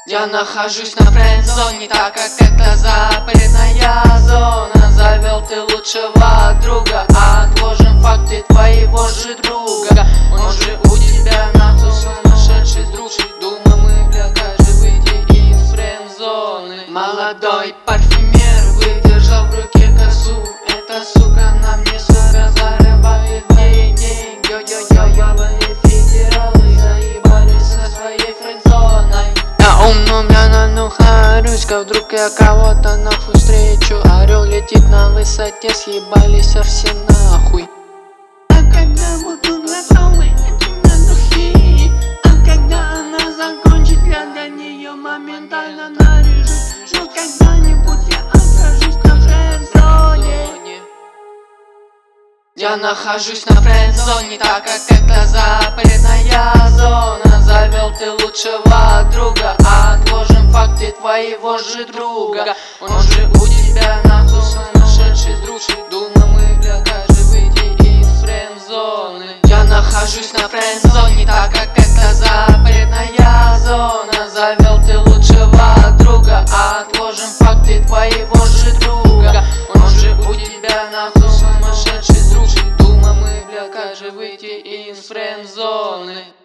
Я нахожусь на френд-зоне, так как это запретная зона. Завел ты лучшего друга, отложим факты твоего же друга. Он же у тебя нахуй сумасшедший друг. Думаю, мы, бля, каждый выйти из френд-зоны. Молодой парфюмер выдержал в руке косу. Эта сука на мне, сука, зарабатывает деньги. Йо-йо-йо-йо, федералы заебались со своей френд-зоной. Я умну, бля, нахуй, вдруг я кого-то нахуй встречу. Орел летит на высоте, съебались все нахуй. А когда буду готовы, это на духе. А когда она закончит, я для нее моментально наряжусь. Но когда-нибудь я окажусь на френд-зоне. Я нахожусь на френд-зоне, так как это запретная зона. Завел ты лучшего друга, отложим факты твоего же друга. Он же у тебя нахуй сумасшедший друг. Думаю, мы, бля, каждый выйти из френд-зоны. Я нахожусь на френд-зоне, так как это запретная зона. Завел ты лучшего друга, отложим факты твоего же друга. Он же у тебя нахуй сумасшедший друг. Думаю, мы, бля, каждый выйти из френд-зоны.